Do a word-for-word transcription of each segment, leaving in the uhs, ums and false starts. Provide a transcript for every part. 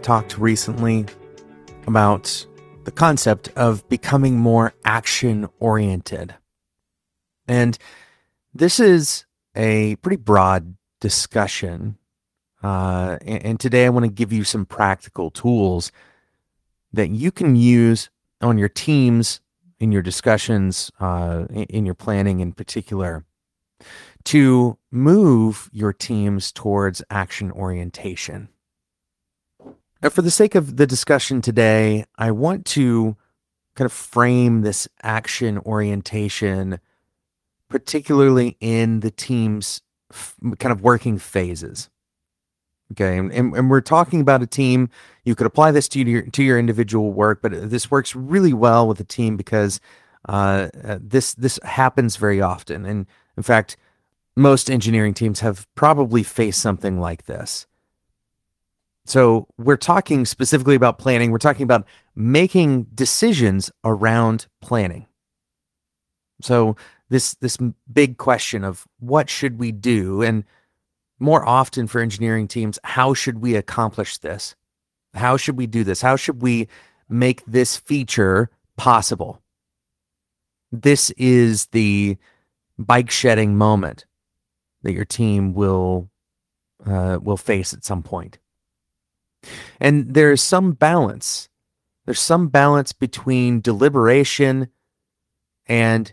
talked recently about the concept of becoming more action-oriented. And this is a pretty broad discussion. Uh, and, and today I want to give you some practical tools that you can use on your teams, in your discussions, uh, in, in your planning in particular, to move your teams towards action orientation. Now, for the sake of the discussion today, I want to kind of frame this action orientation, particularly in the team's f- kind of working phases. Okay, and, and we're talking about a team. You could apply this to your to your individual work, but this works really well with a team because uh, uh, this this happens very often. And in fact, most engineering teams have probably faced something like this. So we're talking specifically about planning. We're talking about making decisions around planning. So this this big question of what should we do, and more often for engineering teams, how should we accomplish this? How should we do this? How should we make this feature possible? This is the bike shedding moment that your team will uh, will face at some point. And there is some balance. There's some balance between deliberation and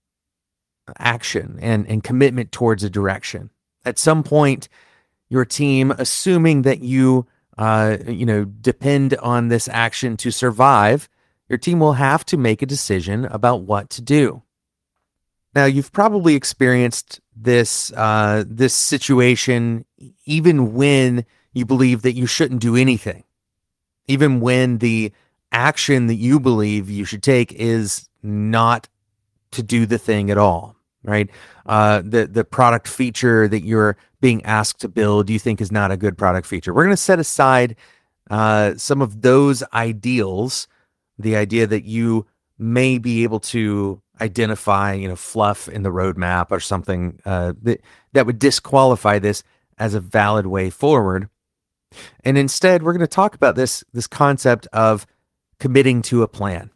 action and, and commitment towards a direction. At some point, your team, assuming that you, uh, you know, depend on this action to survive, your team will have to make a decision about what to do. Now, you've probably experienced this uh, this situation even when you believe that you shouldn't do anything, even when the action that you believe you should take is not to do the thing at all, right? Uh, the, the product feature that you're being asked to build, you think is not a good product feature. We're going to set aside uh, some of those ideals, the idea that you may be able to identify, you know, fluff in the roadmap or something uh, that, that would disqualify this as a valid way forward. And instead, we're going to talk about this, this concept of committing to a plan.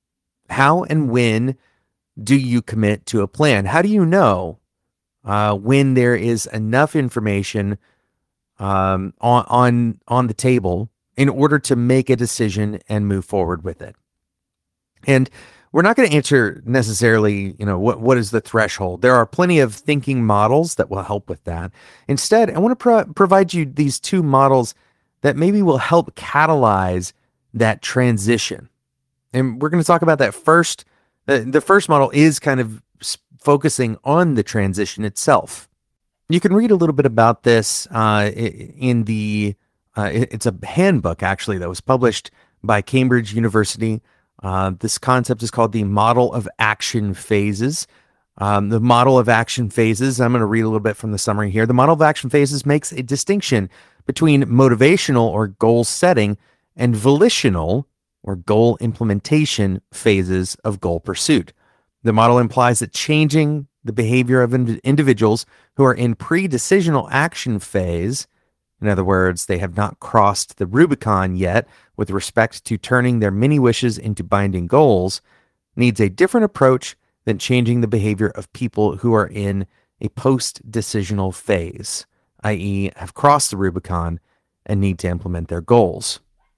How and when do you commit to a plan? How do you know uh, when there is enough information um, on, on, on the table in order to make a decision and move forward with it? And we're not going to answer necessarily, you know, what, what is the threshold. There are plenty of thinking models that will help with that. Instead, I want to pro- provide you these two models that maybe will help catalyze that transition. And we're going to talk about that first. The, the first model is kind of focusing on the transition itself. You can read a little bit about this uh, in the, uh, it's a handbook actually that was published by Cambridge University. Uh, this concept is called the model of action phases. Um, the model of action phases, I'm going to read a little bit from the summary here. The model of action phases makes a distinction between motivational or goal setting and volitional or goal implementation phases of goal pursuit. The model implies that changing the behavior of ind- individuals who are in pre-decisional action phase, in other words, they have not crossed the Rubicon yet with respect to turning their many wishes into binding goals, needs a different approach than changing the behavior of people who are in a post-decisional phase, that is have crossed the Rubicon and need to implement their goals.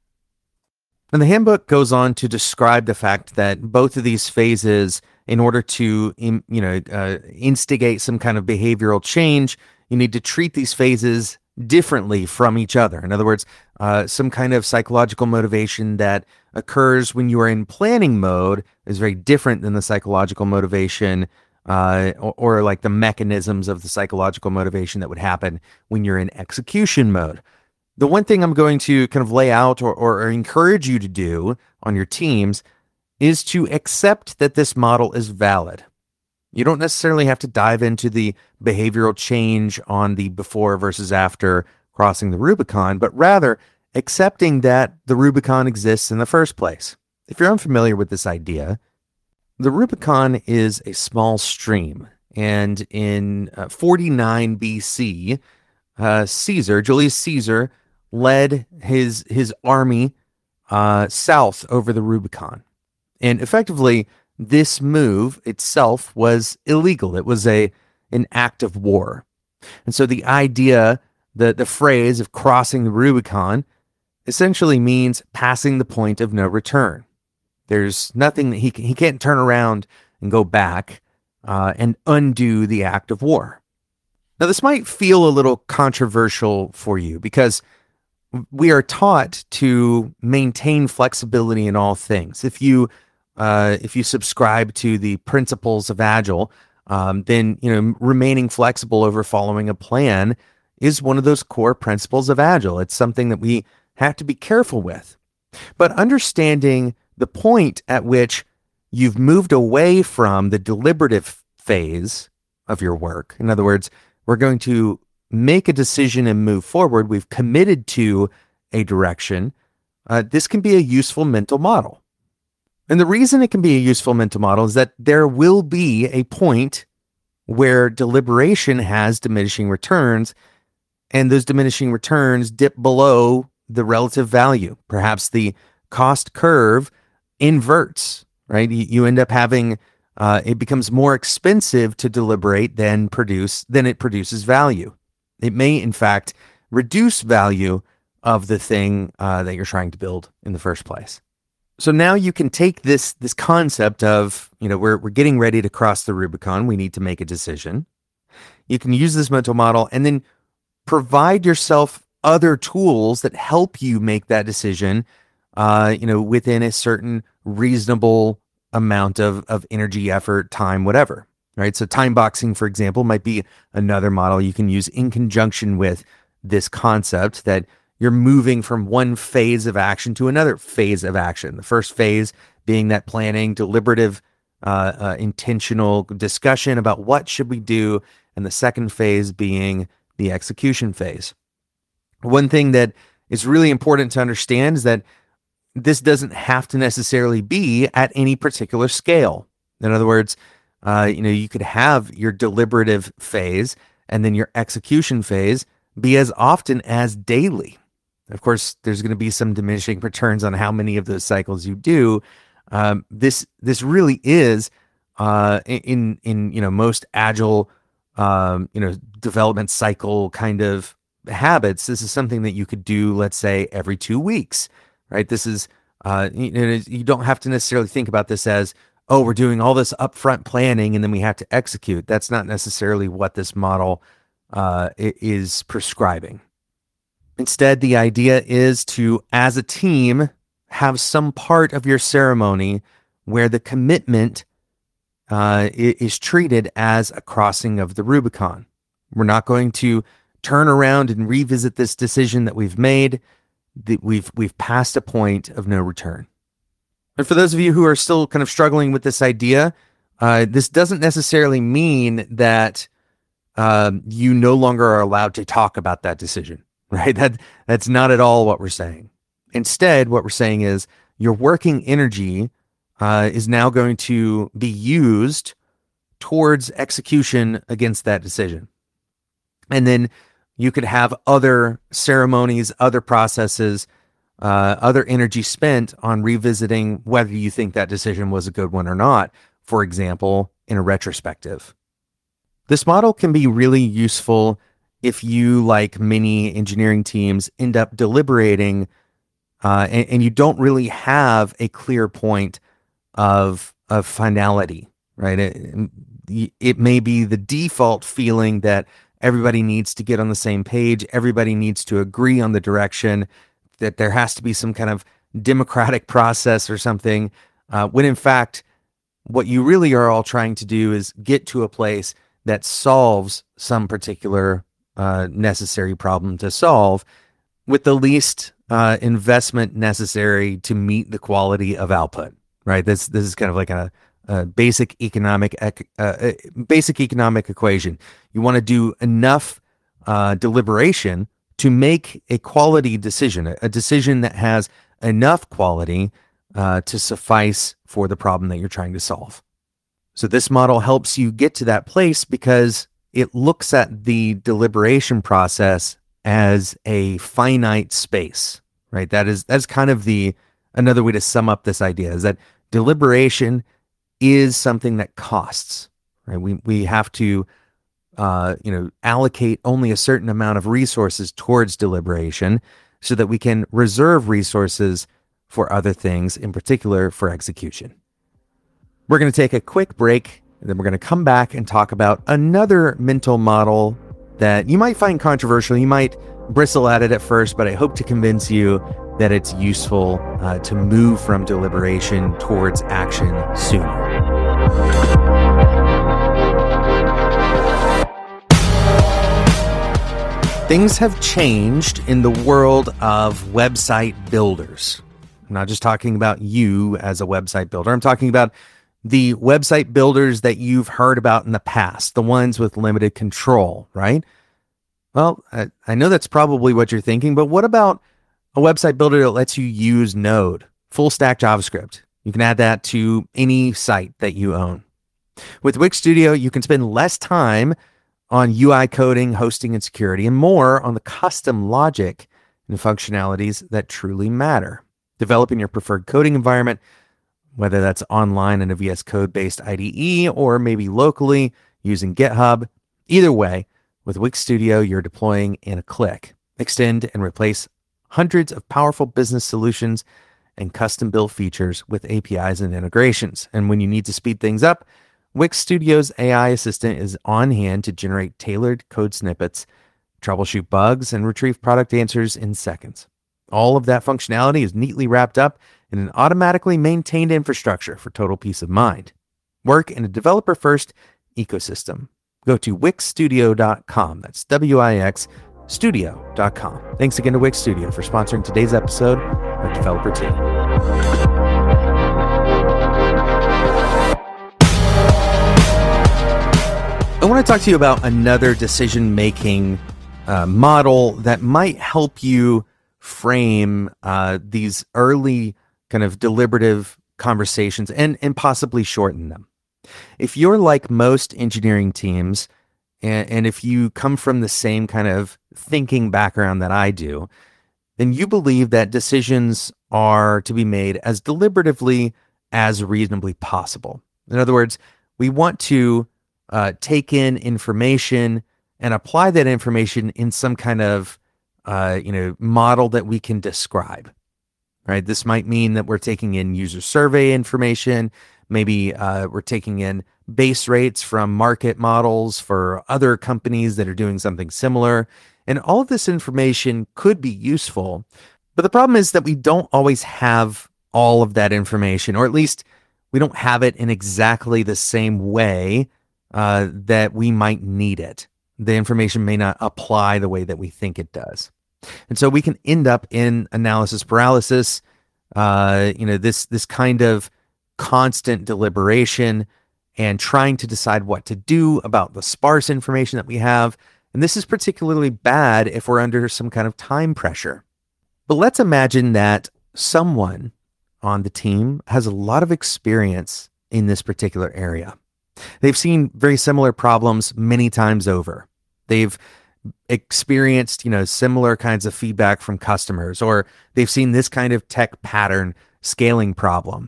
And the handbook goes on to describe the fact that both of these phases, in order to, you know, uh, instigate some kind of behavioral change, you need to treat these phases differently from each other. In other words, uh, some kind of psychological motivation that occurs when you are in planning mode is very different than the psychological motivation uh, or, or like the mechanisms of the psychological motivation that would happen when you're in execution mode. The one thing I'm going to kind of lay out or, or, or encourage you to do on your teams is to accept that this model is valid. You don't necessarily have to dive into the behavioral change on the before versus after crossing the Rubicon, but rather accepting that the Rubicon exists in the first place. If you're unfamiliar with this idea, the Rubicon is a small stream, and in uh, forty-nine B C, uh, Caesar, Julius Caesar, led his his army uh, south over the Rubicon. And effectively, this move itself was illegal. It was a an act of war. And so the idea, the, the phrase of crossing the Rubicon essentially means passing the point of no return. There's nothing that he can, he can't turn around and go back uh, and undo the act of war. Now, this might feel a little controversial for you because we are taught to maintain flexibility in all things. If you uh, if you subscribe to the principles of Agile, um, then you know remaining flexible over following a plan is one of those core principles of Agile. It's something that we have to be careful with. But understanding the point at which you've moved away from the deliberative phase of your work, in other words, we're going to make a decision and move forward. We've committed to a direction. Uh, this can be a useful mental model. And the reason it can be a useful mental model is that there will be a point where deliberation has diminishing returns, and those diminishing returns dip below the relative value. Perhaps the cost curve inverts, right? You, you end up having, uh, it becomes more expensive to deliberate than produce, than it produces value. It may, in fact, reduce value of the thing uh, that you're trying to build in the first place. So now you can take this this concept of, you know, we're we're getting ready to cross the Rubicon. We need to make a decision. You can use this mental model and then provide yourself other tools that help you make that decision, uh, you know, within a certain reasonable amount of of energy, effort, time, whatever. Right. So time boxing, for example, might be another model you can use in conjunction with this concept that you're moving from one phase of action to another phase of action. The first phase being that planning, deliberative, uh, uh, intentional discussion about what should we do, and the second phase being the execution phase. One thing that is really important to understand is that this doesn't have to necessarily be at any particular scale. In other words, uh, you know, you could have your deliberative phase and then your execution phase be as often as daily. Of course, there's going to be some diminishing returns on how many of those cycles you do. Um, this this really is uh, in in you know most agile um, you know development cycle kind of habits. This is something that you could do, let's say, every two weeks, right? This is uh, you know, you don't have to necessarily think about this as, oh, we're doing all this upfront planning and then we have to execute. That's not necessarily what this model uh, is prescribing. Instead, the idea is to, as a team, have some part of your ceremony where the commitment uh, is treated as a crossing of the Rubicon. We're not going to turn around and revisit this decision that we've made. That we've we've passed a point of no return. And for those of you who are still kind of struggling with this idea, uh, this doesn't necessarily mean that um, you no longer are allowed to talk about that decision. Right? That that's not at all what we're saying. Instead, what we're saying is your working energy uh, is now going to be used towards execution against that decision. And then you could have other ceremonies, other processes, uh, other energy spent on revisiting whether you think that decision was a good one or not, for example, in a retrospective. This model can be really useful if you, like many engineering teams, end up deliberating uh, and, and you don't really have a clear point of of finality, right? It, it may be the default feeling that everybody needs to get on the same page, everybody needs to agree on the direction, that there has to be some kind of democratic process or something, uh, when in fact, what you really are all trying to do is get to a place that solves some particular Uh, necessary problem to solve with the least uh, investment necessary to meet the quality of output, right? This this is kind of like a, a basic economic ec- uh, basic economic equation. You want to do enough uh, deliberation to make a quality decision, a, a decision that has enough quality uh, to suffice for the problem that you're trying to solve. So this model helps you get to that place because it looks at the deliberation process as a finite space, right? That is that's kind of the another way to sum up this idea is that deliberation is something that costs, right? We we have to uh, you know, allocate only a certain amount of resources towards deliberation so that we can reserve resources for other things, in particular for execution. We're going to take a quick break, and then we're going to come back and talk about another mental model that you might find controversial. You might bristle at it at first, but I hope to convince you that it's useful uh, to move from deliberation towards action sooner. Things have changed in the world of website builders. I'm not just talking about you as a website builder. I'm talking about the website builders that you've heard about in the past, the ones with limited control, right? Well, I, I know that's probably what you're thinking, but what about a website builder that lets you use Node, full stack JavaScript? You can add that to any site that you own. With Wix Studio, you can spend less time on U I coding, hosting, and security, and more on the custom logic and functionalities that truly matter. Developing your preferred coding environment, whether that's online in a V S Code-based I D E or maybe locally using GitHub. Either way, with Wix Studio, you're deploying in a click. Extend and replace hundreds of powerful business solutions and custom-built features with A P Is and integrations. And when you need to speed things up, Wix Studio's A I assistant is on hand to generate tailored code snippets, troubleshoot bugs, and retrieve product answers in seconds. All of that functionality is neatly wrapped up in an automatically maintained infrastructure for total peace of mind. Work in a developer-first ecosystem. Go to wix studio dot com. That's W I X studio dot com. Thanks again to Wix Studio for sponsoring today's episode of Developer Tea. I want to talk to you about another decision-making uh, model that might help you frame uh, these early kind of deliberative conversations and, and possibly shorten them. If you're like most engineering teams, and, and if you come from the same kind of thinking background that I do, then you believe that decisions are to be made as deliberatively as reasonably possible. In other words, we want to uh, take in information and apply that information in some kind of uh, you know, model that we can describe, right? This might mean that we're taking in user survey information. Maybe uh, we're taking in base rates from market models for other companies that are doing something similar. And all of this information could be useful. But the problem is that we don't always have all of that information, or at least we don't have it in exactly the same way uh, that we might need it. The information may not apply the way that we think it does. And so we can end up in analysis paralysis, uh, you know, this this kind of constant deliberation and trying to decide what to do about the sparse information that we have. And this is particularly bad if we're under some kind of time pressure. But let's imagine that someone on the team has a lot of experience in this particular area. They've seen very similar problems many times over. They've experienced, you know, similar kinds of feedback from customers, or they've seen this kind of tech pattern scaling problem.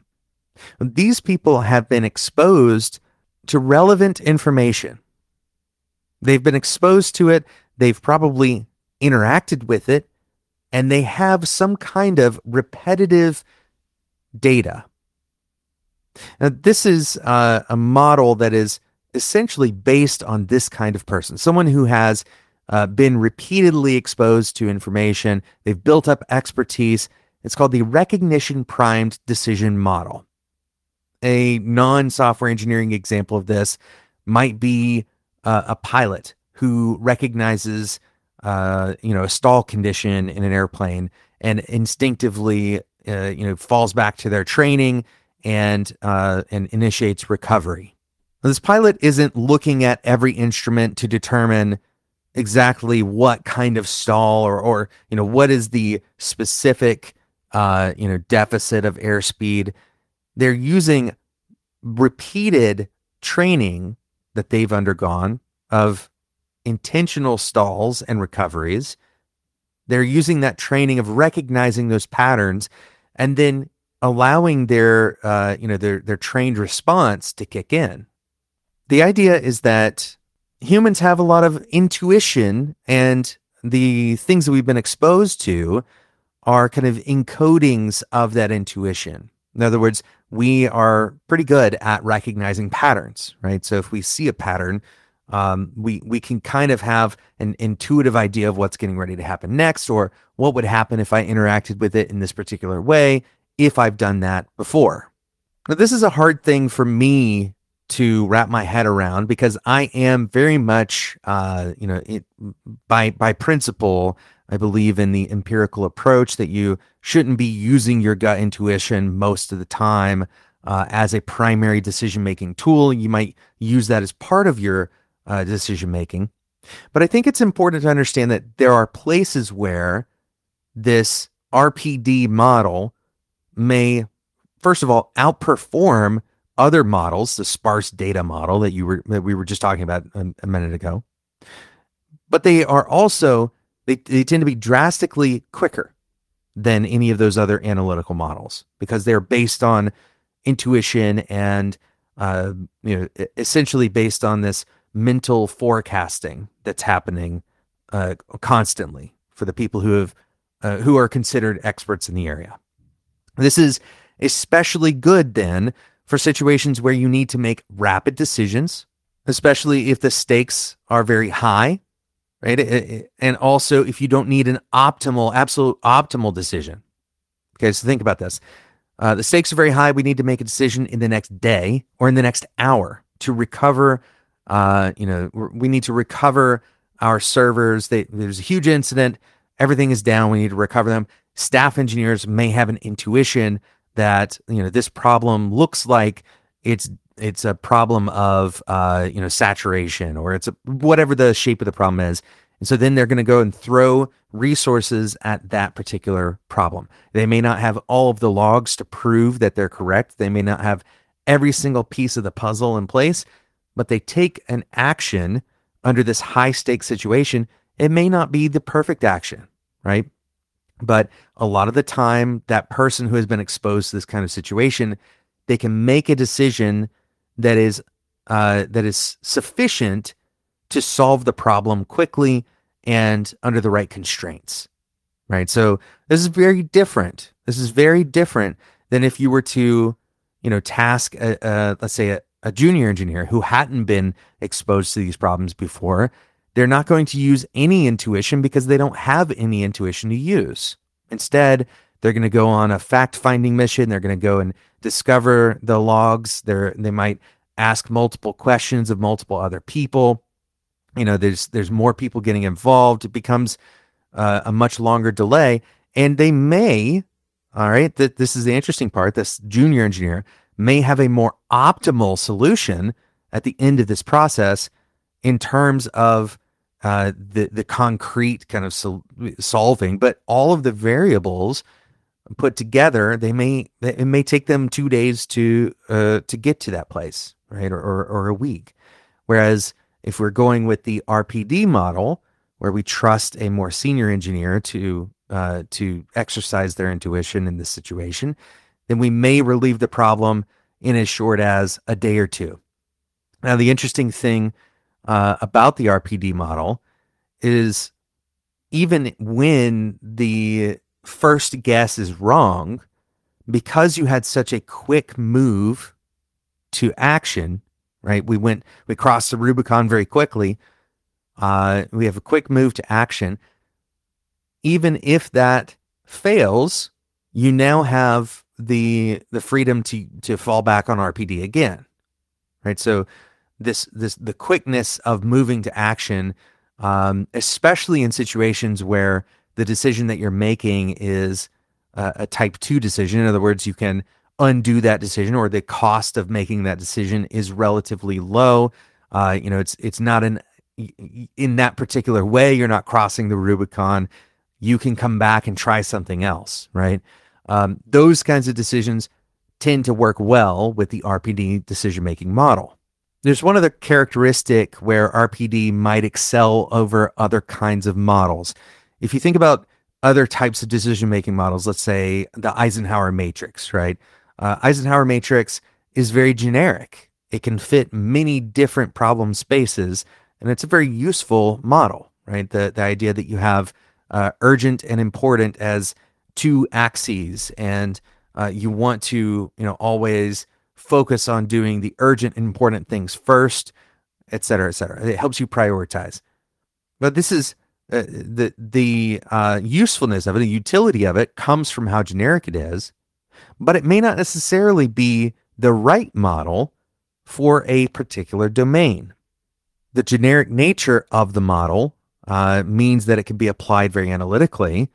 These people have been exposed to relevant information. They've been exposed to it. They've probably interacted with it, and they have some kind of repetitive data. Now, this is uh, a model that is essentially based on this kind of person, someone who has uh, been repeatedly exposed to information. They've built up expertise. It's called the recognition primed decision model. A non-software engineering example of this might be uh, a pilot who recognizes uh, you know, a stall condition in an airplane and instinctively uh, you know, falls back to their training and uh, and initiates recovery. Now, this pilot isn't looking at every instrument to determine exactly what kind of stall or or you know, what is the specific uh, you know, deficit of airspeed. They're using repeated training that they've undergone of intentional stalls and recoveries They're using that training of recognizing those patterns and then allowing their, uh, you know, their, their trained response to kick in. The idea is that humans have a lot of intuition, and the things that we've been exposed to are kind of encodings of that intuition. In other words, we are pretty good at recognizing patterns, right? So if we see a pattern, um, we we can kind of have an intuitive idea of what's getting ready to happen next, or what would happen if I interacted with it in this particular way, if I've done that before. Now, this is a hard thing for me to wrap my head around, because I am very much, uh, you know, it, by by principle, I believe in the empirical approach that you shouldn't be using your gut intuition most of the time uh, as a primary decision-making tool. You might use that as part of your uh, decision-making. But I think it's important to understand that there are places where this R P D model may, first of all, outperform other models, the sparse data model that you were that we were just talking about a, a minute ago. But they are also They, they tend to be drastically quicker than any of those other analytical models, because they're based on intuition and uh, you know, essentially based on this mental forecasting that's happening uh, constantly for the people who have uh, who are considered experts in the area. This is especially good then for situations where you need to make rapid decisions, especially if the stakes are very high. Right. And also if you don't need an optimal, absolute optimal decision. Okay. So think about this. Uh, the stakes are very high. We need to make a decision in the next day or in the next hour to recover. Uh, you know, we need to recover our servers. They, there's a huge incident. Everything is down. We need to recover them. Staff engineers may have an intuition that, you know, this problem looks like it's It's a problem of, uh, you know, saturation, or it's a, whatever the shape of the problem is. And so then they're going to go and throw resources at that particular problem. They may not have all of the logs to prove that they're correct. They may not have every single piece of the puzzle in place, but they take an action under this high stakes situation. It may not be the perfect action, right? But a lot of the time, that person who has been exposed to this kind of situation, they can make a decision that is uh, that is sufficient to solve the problem quickly and under the right constraints, right? So this is very different. This is very different than if you were to, you know, task, a, a, let's say, a, a junior engineer who hadn't been exposed to these problems before. They're not going to use any intuition because they don't have any intuition to use. Instead, they're going to go on a fact-finding mission. They're going to go and discover the logs. They're, they might ask multiple questions of multiple other people. You know, there's there's more people getting involved. It becomes uh, a much longer delay. And they may, all right, that this is the interesting part, this junior engineer may have a more optimal solution at the end of this process in terms of uh, the, the concrete kind of sol- solving, but all of the variables put together, they may it may take them two days to uh, to get to that place, right, or, or or a week. Whereas if we're going with the R P D model, where we trust a more senior engineer to uh, to exercise their intuition in this situation, then we may relieve the problem in as short as a day or two. Now, the interesting thing uh, about the R P D model is even when the first guess is wrong, because you had such a quick move to action, right? We went, we crossed the Rubicon very quickly. Uh, we have a quick move to action. Even if that fails, you now have the the freedom to to fall back on R P D again, right? So this this the quickness of moving to action, um, especially in situations where the decision that you're making is uh, a type two decision. In other words, you can undo that decision, or the cost of making that decision is relatively low. Uh, you know, it's it's not an in that particular way. You're not crossing the Rubicon. You can come back and try something else, right? Um, those kinds of decisions tend to work well with the R P D decision-making model. There's one other characteristic where R P D might excel over other kinds of models. If you think about other types of decision-making models, let's say the Eisenhower matrix, right? Uh, Eisenhower matrix is very generic. It can fit many different problem spaces, and it's a very useful model, right? The, the idea that you have uh, urgent and important as two axes, and uh, you want to, you know, always focus on doing the urgent and important things first, et cetera, et cetera. It helps you prioritize. But this is uh, the the uh, usefulness of it, the utility of it comes from how generic it is, but it may not necessarily be the right model for a particular domain. The generic nature of the model uh, means that it can be applied very analytically,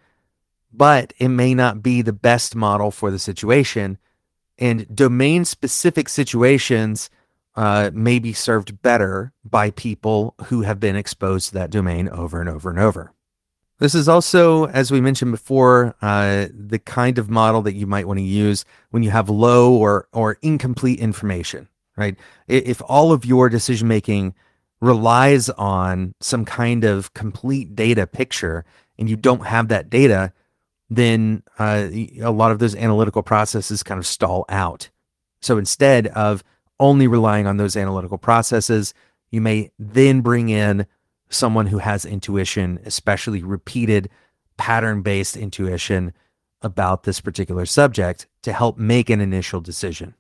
but it may not be the best model for the situation. And domain-specific situations uh, may be served better by people who have been exposed to that domain over and over and over. This is also, as we mentioned before, uh, the kind of model that you might want to use when you have low or or incomplete information, right? If all of your decision-making relies on some kind of complete data picture and you don't have that data, then uh, a lot of those analytical processes kind of stall out. So instead of only relying on those analytical processes, you may then bring in someone who has intuition, especially repeated pattern-based intuition about this particular subject to help make an initial decision.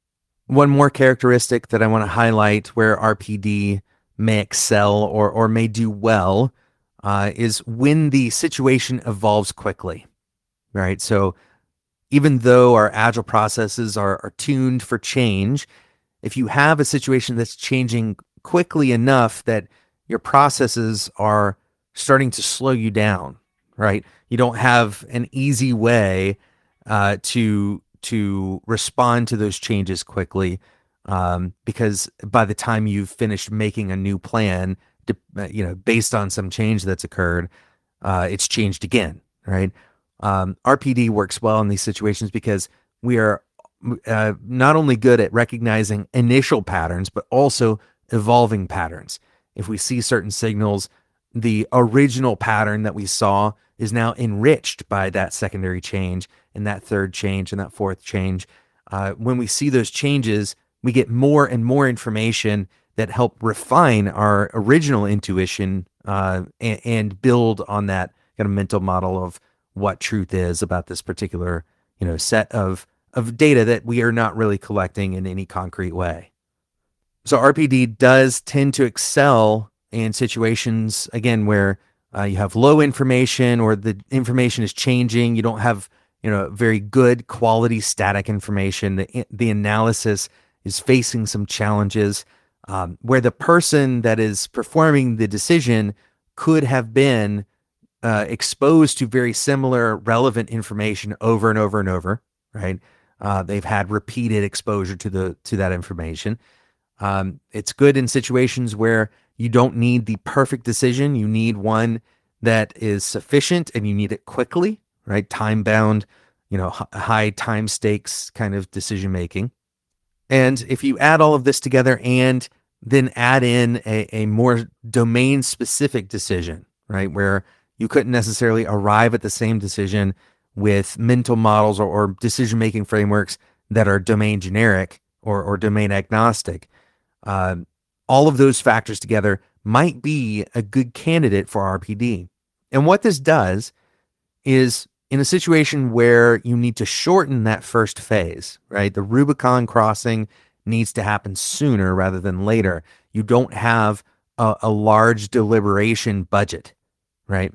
One more characteristic that I want to highlight where R P D may excel or, or may do well uh, is when the situation evolves quickly. Right. So even though our agile processes are, are tuned for change, if you have a situation that's changing quickly enough that your processes are starting to slow you down, right? You don't have an easy way uh, to to respond to those changes quickly um, because by the time you've finished making a new plan, you know, based on some change that's occurred, uh, it's changed again, right? Um, R P D works well in these situations because we are uh, not only good at recognizing initial patterns, but also evolving patterns. If we see certain signals, the original pattern that we saw is now enriched by that secondary change and that third change and that fourth change. Uh, when we see those changes, we get more and more information that help refine our original intuition uh, and, and build on that kind of mental model of what truth is about this particular, you know, set of of data that we are not really collecting in any concrete way. So R P D does tend to excel in situations, again, where uh, you have low information or the information is changing. You don't have, you know, very good quality static information. The, the analysis is facing some challenges um, where the person that is performing the decision could have been Uh, exposed to very similar relevant information over and over and over, right? Uh, they've had repeated exposure to the to that information. Um, it's good in situations where you don't need the perfect decision. You need one that is sufficient and you need it quickly, right? Time bound, you know, h- high time stakes kind of decision making. And if you add all of this together and then add in a, a more domain specific decision, right? Where you couldn't necessarily arrive at the same decision with mental models or, or decision-making frameworks that are domain generic or, or domain agnostic. Uh, all of those factors together might be a good candidate for R P D. And what this does is in a situation where you need to shorten that first phase, right? The Rubicon crossing needs to happen sooner rather than later. You don't have a, a large deliberation budget, right?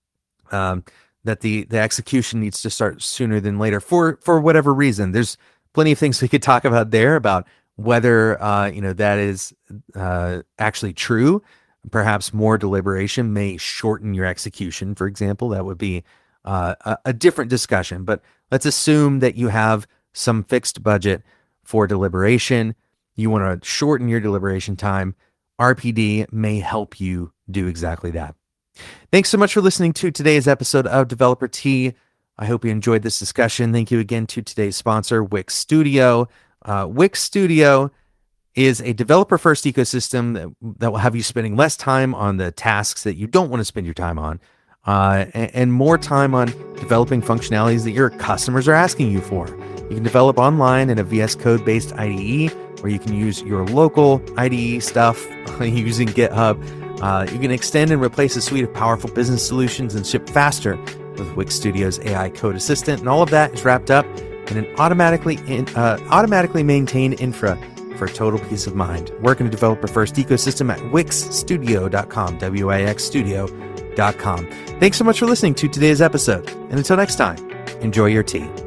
Um, that the the execution needs to start sooner than later for for whatever reason. There's plenty of things we could talk about there about whether uh, you know that is uh, actually true. Perhaps more deliberation may shorten your execution, for example. That would be uh, a, a different discussion. But let's assume that you have some fixed budget for deliberation. You want to shorten your deliberation time. R P D may help you do exactly that. Thanks so much for listening to today's episode of Developer Tea. I hope you enjoyed this discussion. Thank you again to today's sponsor, Wix Studio. Uh, Wix Studio is a developer-first ecosystem that, that will have you spending less time on the tasks that you don't want to spend your time on. uh, and, and more time on developing functionalities that your customers are asking you for. You can develop online in a V S Code-based I D E, or you can use your local I D E stuff using GitHub. Uh, you can extend and replace a suite of powerful business solutions and ship faster with Wix Studio's A I Code Assistant, and all of that is wrapped up in an automatically in, uh, automatically maintained infra for total peace of mind. Work in a developer-first ecosystem at wix studio dot com, W I X studio dot com. Thanks so much for listening to today's episode, and until next time, enjoy your tea.